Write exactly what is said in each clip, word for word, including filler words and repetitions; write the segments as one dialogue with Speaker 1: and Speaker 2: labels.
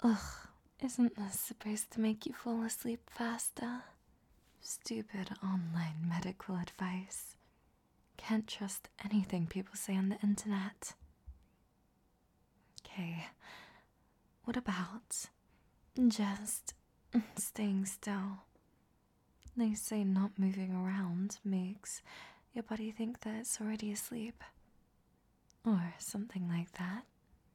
Speaker 1: Ugh, isn't this supposed to make you fall asleep faster? Stupid online medical advice. Can't trust anything people say on the internet. Okay, what about just staying still? They say not moving around makes your body think that it's already asleep. Or something like that.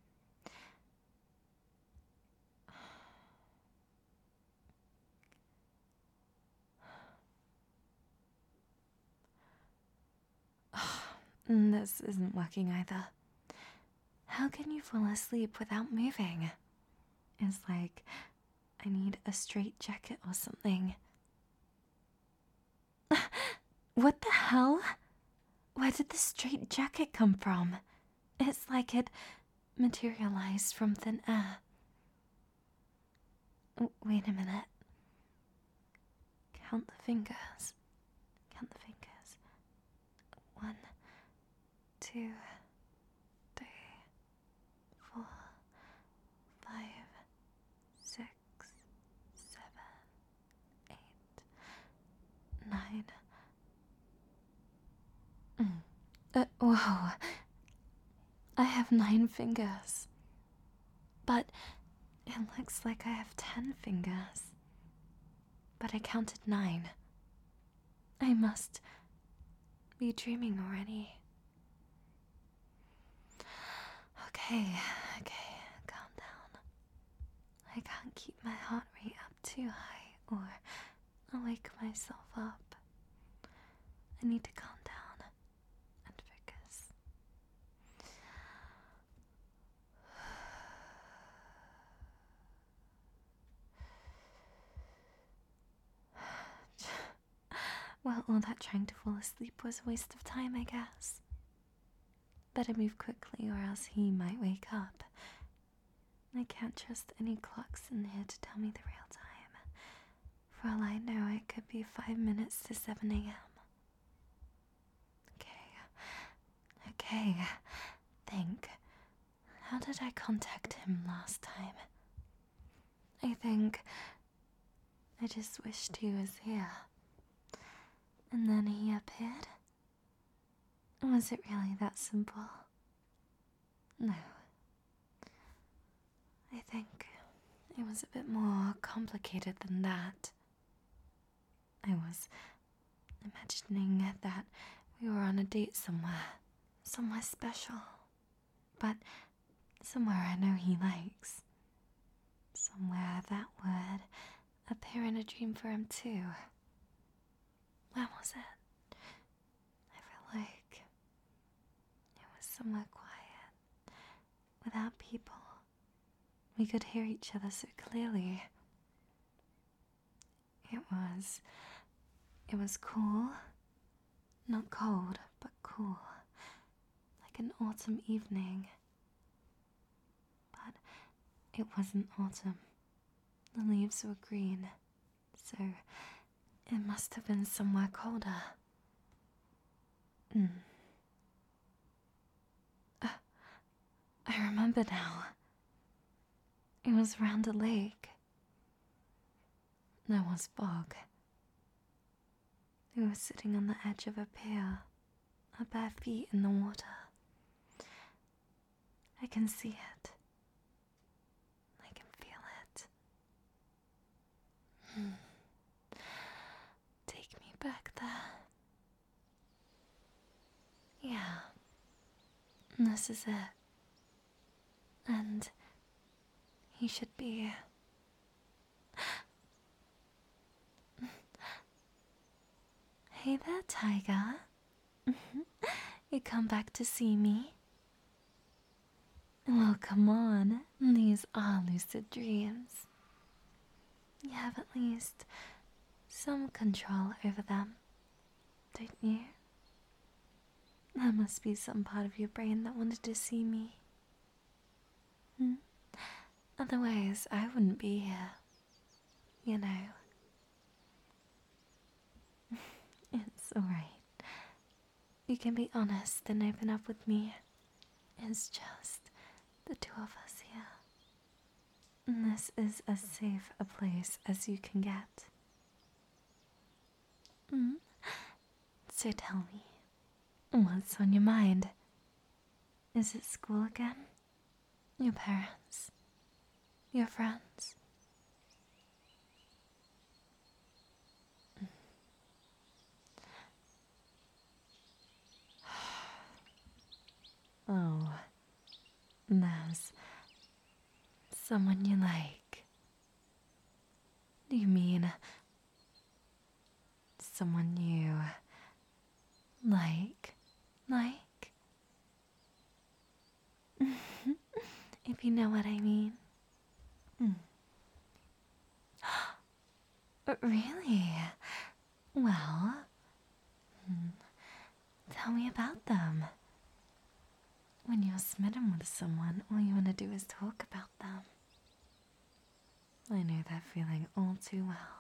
Speaker 1: This isn't working either. How can you fall asleep without moving? It's like I need a straight jacket or something. What the hell? Where did the straight jacket come from? It's like it materialized from thin air. Oh, wait a minute. Count the fingers. Count the fingers. One, two, three, four, five, six, seven, eight, nine. Mm. Uh, whoa. I have nine fingers. But it looks like I have ten fingers. But I counted nine. I must be dreaming already. Okay, okay, calm down. I can't keep my heart rate up too high or I'll wake myself up. I need to calm down and focus. Well, all that trying to fall asleep was a waste of time, I guess. Better move quickly or else he might wake up. I can't trust any clocks in here to tell me the real time. For all I know, it could be five minutes to seven a m Okay, okay, think. How did I contact him last time? I think I just wished he was here. And then he appeared? Was it really that simple? No. I think it was a bit more complicated than that. I was imagining that we were on a date somewhere, somewhere special, but somewhere I know he likes. Somewhere that would appear in a dream for him too. Where was it? I feel like it was somewhere quiet, without people. We could hear each other so clearly. It was... It was cool. Not cold, but cool. Like an autumn evening. But it wasn't autumn. The leaves were green, so it must have been somewhere colder. Mm. Uh, I remember now. It was round a lake. There was fog. We were sitting on the edge of a pier, our bare feet in the water. I can see it. I can feel it. Hmm. Take me back there. Yeah. This is it. And he should be... Hey there, Tiger. You come back to see me? Well, come on. These are lucid dreams. You have at least some control over them, don't you? There must be some part of your brain that wanted to see me. Hmm? Otherwise, I wouldn't be here. You know. It's alright. You can be honest and open up with me. It's just the two of us here. this is as safe a place as you can get. Mm? So tell me, what's on your mind? Is it school again? Your parents? Your friends? Oh, there's someone you like. Do you mean someone you like? Like? If you know what I mean. Mm. Really? Well, hmm, tell me about them. When you're smitten with someone, all you want to do is talk about them. I know that feeling all too well.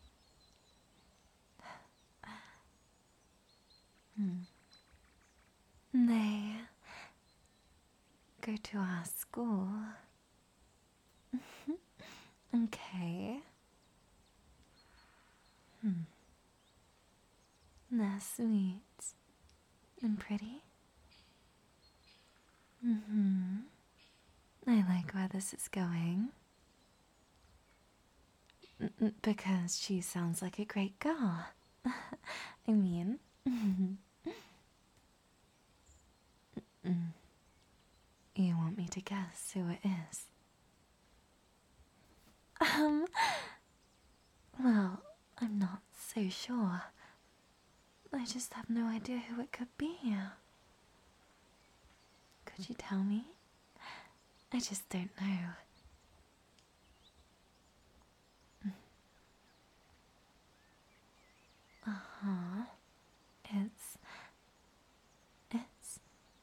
Speaker 1: Hmm. They go to our school. Okay. Hmm. They're sweet and pretty. Mm-hmm. I like where this is going. N- because she sounds like a great girl. I mean... Mm. You want me to guess who it is? Um, well, I'm not so sure. I just have no idea who it could be. Could you tell me? I just don't know. Uh-huh. It's... It's...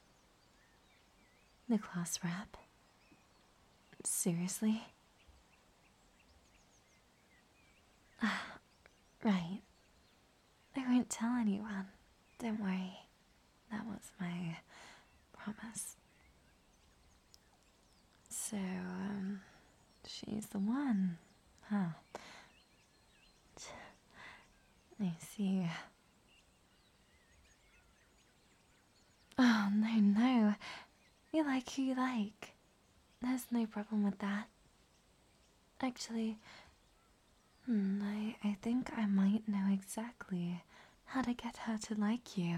Speaker 1: the class rep. Seriously? Ah, right. I won't tell anyone. Don't worry. That was my promise. So, um, she's the one, huh? I see. Oh, no, no. You like who you like. There's no problem with that. Actually, hmm, I, I think I might know exactly how to get her to like you.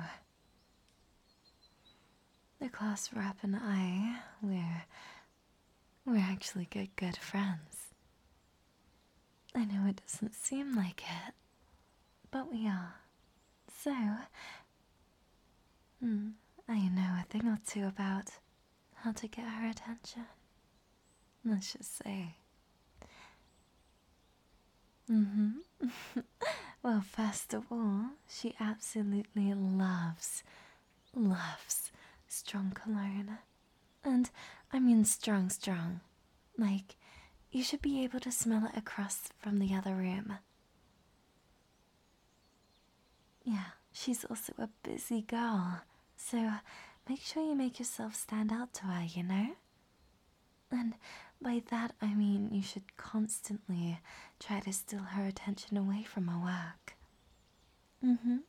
Speaker 1: The class rep and I, we're, we're actually good, good friends. I know it doesn't seem like it, but we are. So, hmm, I know a thing or two about how to get her attention. Let's just say. Mm-hmm. Well, first of all, she absolutely loves, loves strong cologne. And I mean strong, strong. Like, you should be able to smell it across from the other room. Yeah, she's also a busy girl, so make sure you make yourself stand out to her, you know? And by that I mean you should constantly try to steal her attention away from her work. Mm-hmm.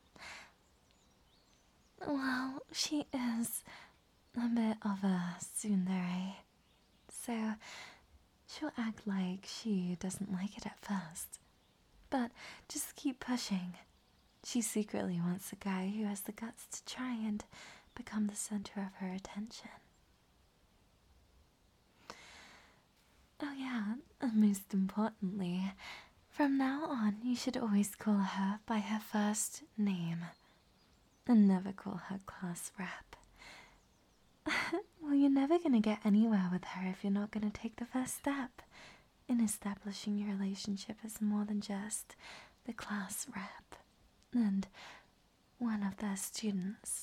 Speaker 1: Well, she is a bit of a tsundere, so she'll act like she doesn't like it at first. But just keep pushing. She secretly wants a guy who has the guts to try and become the center of her attention. Oh yeah, and most importantly, from now on you should always call her by her first name. And never call her class rep. Well, you're never gonna get anywhere with her if you're not gonna take the first step in establishing your relationship as more than just the class rep and one of their students.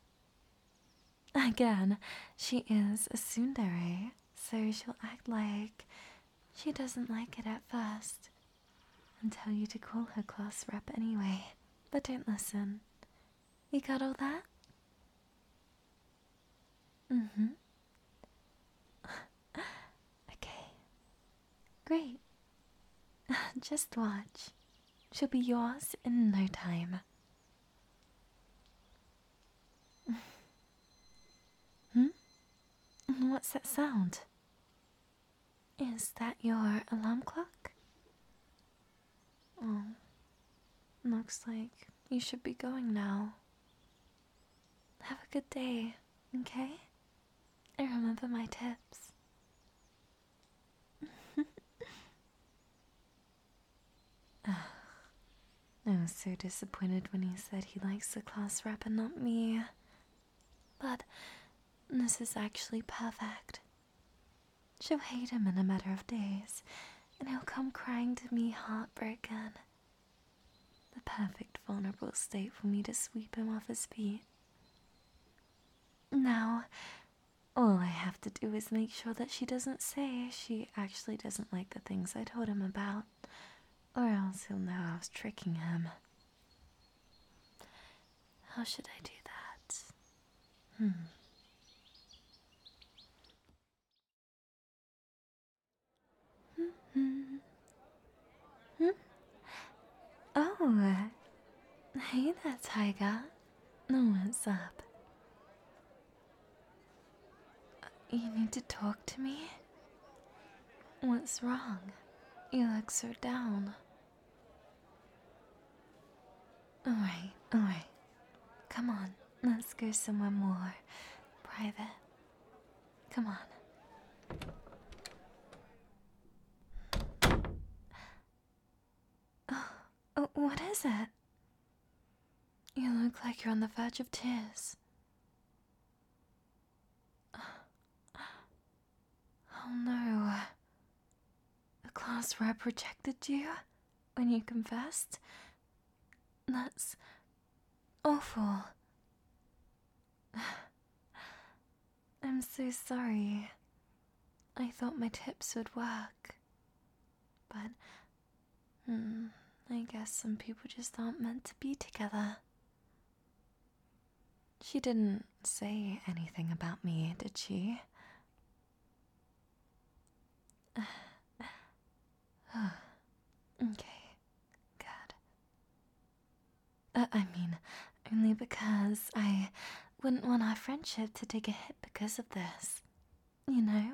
Speaker 1: Again, she is a tsundere, so she'll act like she doesn't like it at first and tell you to call her class rep anyway. But don't listen. You got all that? Mm-hmm. Okay. Great. Just watch. She'll be yours in no time. Hmm? What's that sound? Is that your alarm clock? Oh, looks like you should be going now. Have a good day, okay? And remember my tips. I was so disappointed when he said he likes the class rep and not me. But this is actually perfect. She'll hate him in a matter of days, and he'll come crying to me heartbroken. The perfect vulnerable state for me to sweep him off his feet. Now, all I have to do is make sure that she doesn't say she actually doesn't like the things I told him about, or else he'll know I was tricking him. How should I do that? Hmm. Hmm. Hmm? Oh, hey there, Tiger. What's up? You need to talk to me? What's wrong? You look so down. Alright, alright. Come on, let's go somewhere more private. Come on. Oh, oh, what is it? You look like you're on the verge of tears. Oh no. The class rep rejected you when you confessed? That's awful. I'm so sorry. I thought my tips would work. But, hmm, I guess some people just aren't meant to be together. She didn't say anything about me, did she? Okay, good. Uh, I mean, only because I wouldn't want our friendship to take a hit because of this. You know?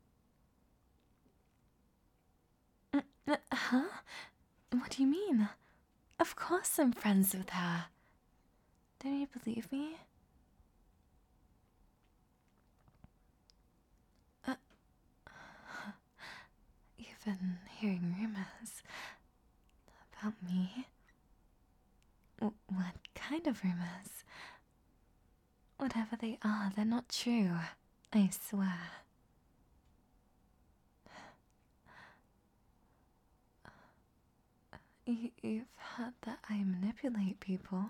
Speaker 1: Mm, uh, huh? What do you mean? Of course I'm friends with her. Don't you believe me? Uh, you've been hearing rumors about me? W- what kind of rumors? Whatever they are, they're not true. I swear. You, you've heard that I manipulate people.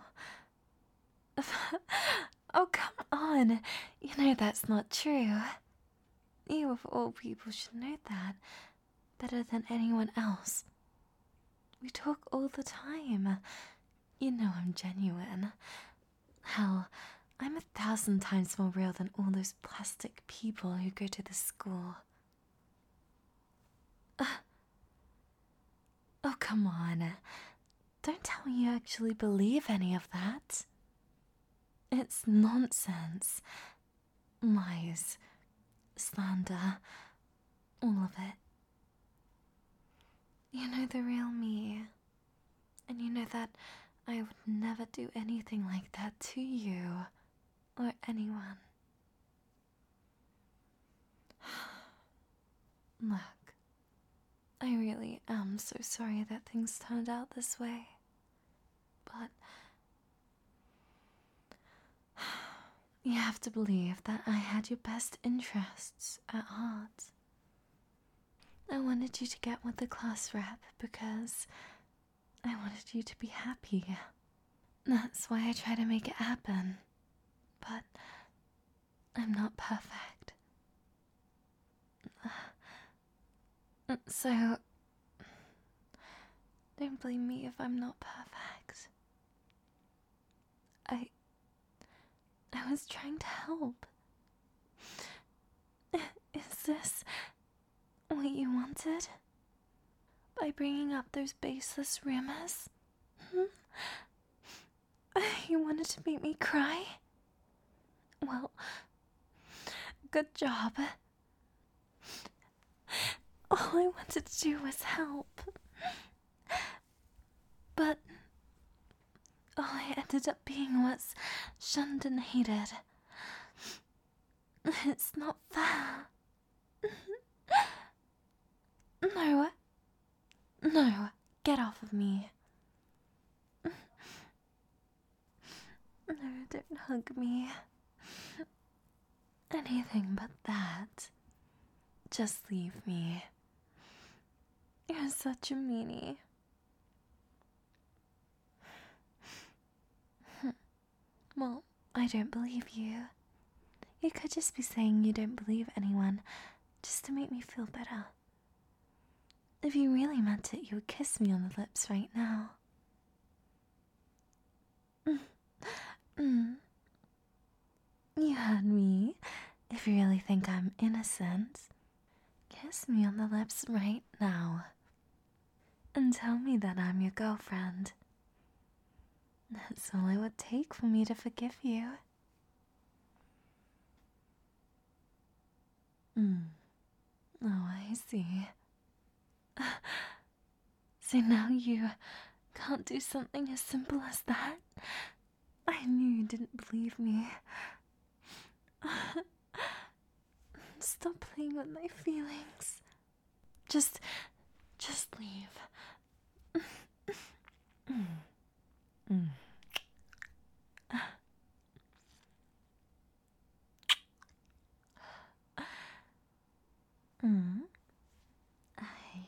Speaker 1: Oh, come on. You know that's not true. You of all people should know that better than anyone else. We talk all the time. You know I'm genuine. Hell, I'm a thousand times more real than all those plastic people who go to this school. Uh, oh, come on. Don't tell me you actually believe any of that. It's nonsense. Lies. Slander. All of it. You know the real me. And you know that I would never do anything like that to you. Or anyone. Look. I really am so sorry that things turned out this way. But you have to believe that I had your best interests at heart. I wanted you to get with the class rep because I wanted you to be happy. That's why I try to make it happen. But I'm not perfect. So don't blame me if I'm not perfect. I I was trying to help. Is this what you wanted? by bringing up those baseless rumors? Hmm? You wanted to make me cry? Well, good job. All I wanted to do was help. But all I ended up being was shunned and hated. It's not fair. No. No, get off of me. No, don't hug me. Anything but that. Just leave me. You're such a meanie. Well, I don't believe you. You could just be saying you don't believe anyone just to make me feel better. If you really meant it, you would kiss me on the lips right now. Mm. Mm. You heard me. If you really think I'm innocent, kiss me on the lips right now. And tell me that I'm your girlfriend. That's all it would take for me to forgive you. Mm. Oh, I see. So now you can't do something as simple as that? I knew you didn't believe me. Stop playing with my feelings. Just, just leave. mm. Mm. Mm. I,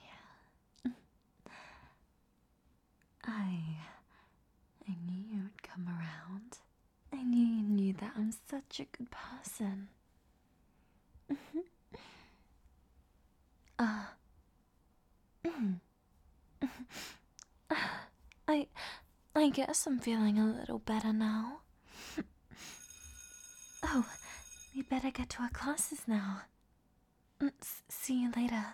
Speaker 1: I, I knew you would come around. I knew you knew that I'm such a good person. Ah. uh, I, I guess I'm feeling a little better now. Oh, we better get to our classes now. S- see you later.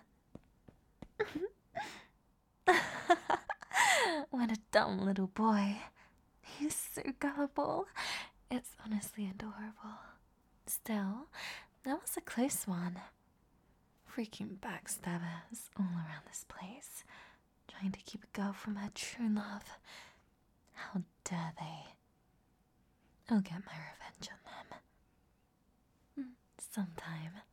Speaker 1: What a dumb little boy. He's so gullible. It's honestly adorable. Still, that was a close one. Freaking backstabbers all around this place, trying to keep a girl from her true love. How dare they? I'll get my revenge on them. Sometime.